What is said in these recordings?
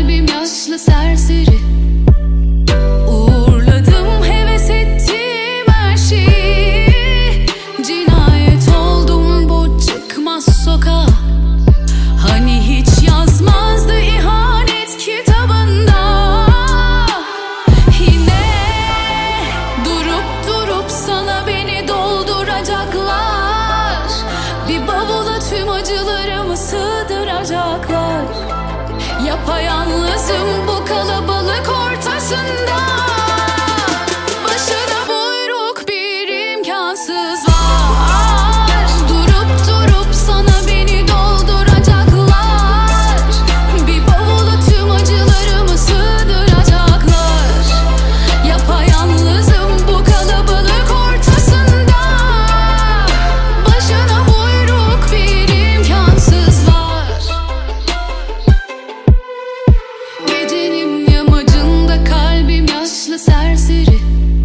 kalbim yaşlı serseri. Uğurladım heves ettiğim her şeyi. Cinayet oldum bu çıkmaz sokağa. Hani hiç yazmazdı ihanet kitabında. Yine durup durup sana beni dolduracaklar. Bir bavula tüm acılarımı sığdıracaklar. Yapayalnızım bu kalabalık ortasında. Başına buyruk bir imkansız var. Durup durup sana beni dolduracaklar. Bir bavula tüm acılarımı sığdıracaklar. Yapayalnızım bu kalabalık ortasında. Başına buyruk bir imkansız var. Gecenin yamacında kalbim yaşlı serseri.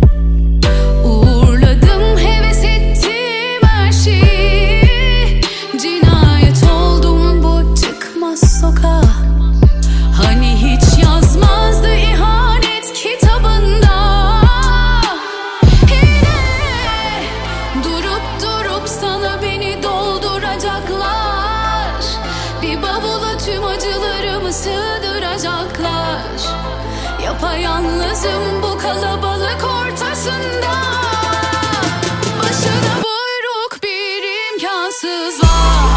Uğurladım heves ettiğim her şeyi. Cinayet oldum bu çıkmaz sokağa. Hani hiç yazmazdı ihanet kitabında. Yine durup durup sana beni dolduracaklar. Bir bavula tüm acılarımı sığdıracaklar. Yapayalnızım bu kalabalık ortasında. Başına buyruk bir imkansız var.